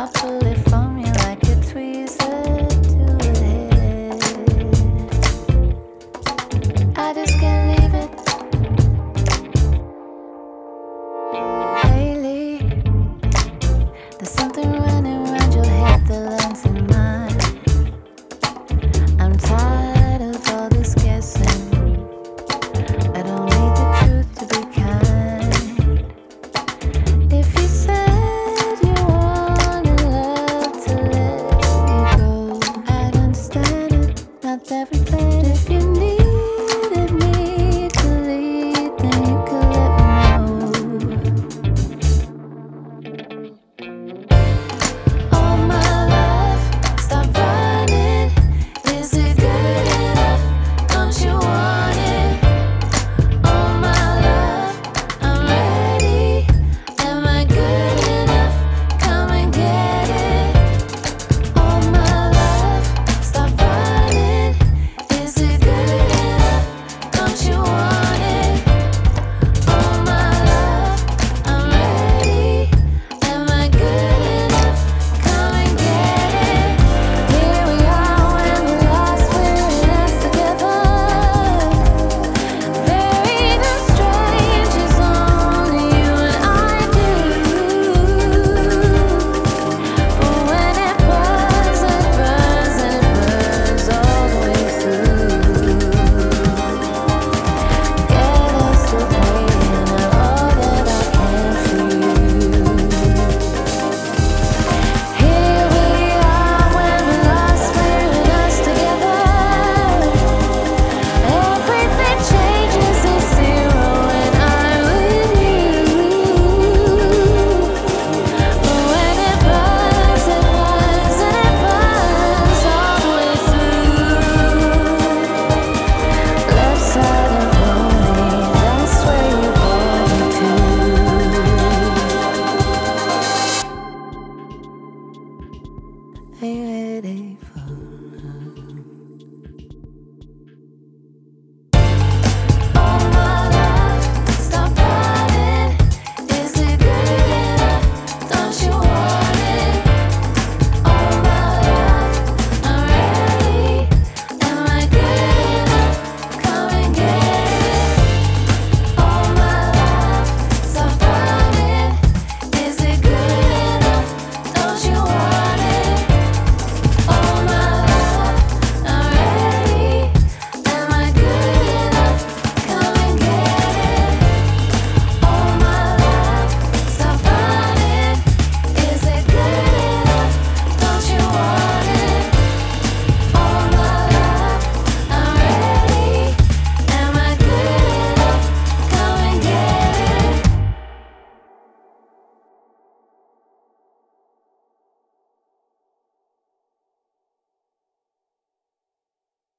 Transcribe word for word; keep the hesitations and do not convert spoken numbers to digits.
I'll pull it from you like a tweezer to a head. I just can't leave it. Lately, there's something running around your head that lands in mine. I'm tired of all this guessing. I don't need the truth to be kind. If you said you wanted love to let me go, I'd understand it, not everything. If you needed me to lead, then you could let me know. All my life, stop running. Is it good enough? Don't you want it? All my life, I'm ready. Am I good enough? Come and get it. All my life, stop running. Is it good enough? Don't you want it? All my life, I'm ready. Am I good enough? Come and get it. Here we are when the last we're in us together. Very no strangers, only you and I do. But when it burns, it burns, and it burns all the way through. Get us to paying out all that I can for you. Here we are when the last we're in us together. Everything changes, it's zero when I'm with you. But when it burns, it burns, and it burns all the way through. Left side of lonely, that's where you brought me to. Are you ready for